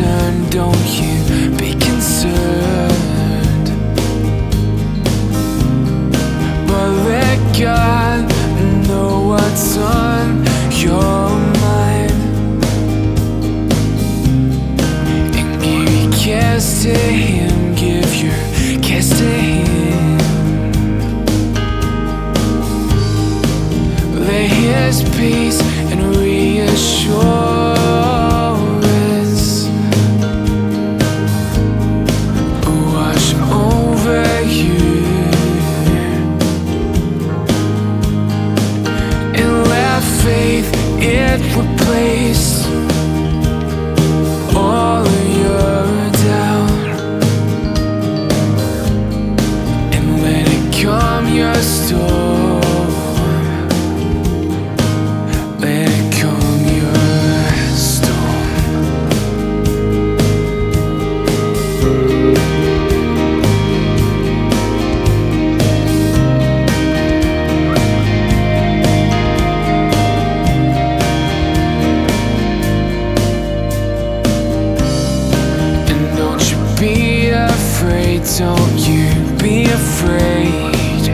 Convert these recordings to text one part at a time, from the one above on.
concerned, don't you be concerned. But let God know what's on your mind, and give your cares to Him, give your cares to Him. Let His peace and reassurance wash over you, and let faith it replace all of your doubt, and let it calm your storm. Let it calm your storm. And don't you be afraid, don't you be afraid.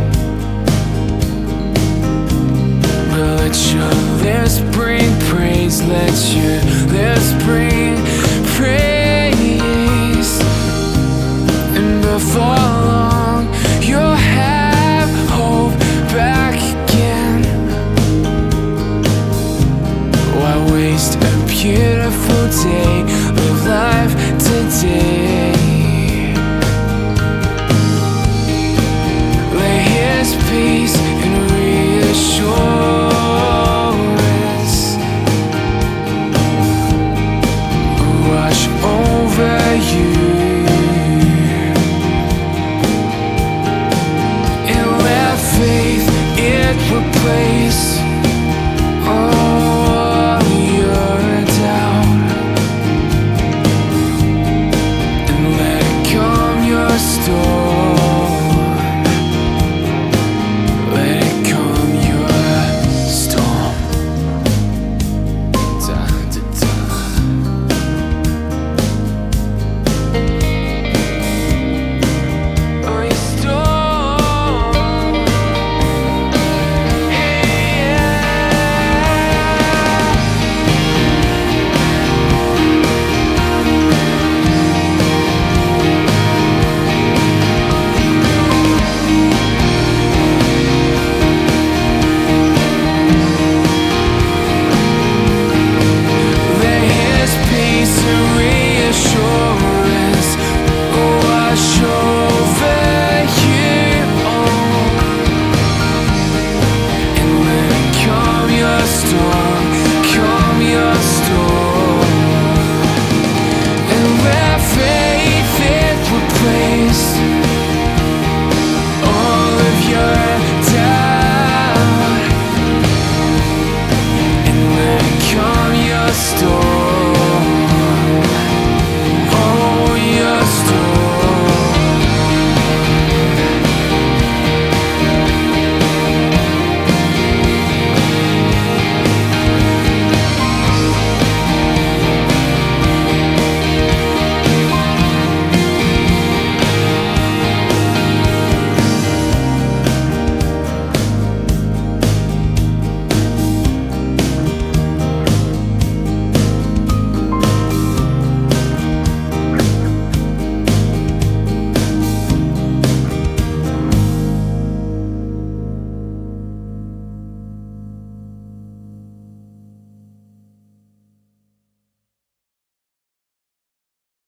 But let your lips bring praise, let your lips bring praise. And before long, you'll have hope back again. Why waste a beautiful day? Live life today. Let His peace and reassurance wash over you, and let faith it replace all your doubt, and let it calm your storm. Let it calm your storm. Da, da, da. Oh, your storm. Hey, yeah. Let His peace and reassurance wash over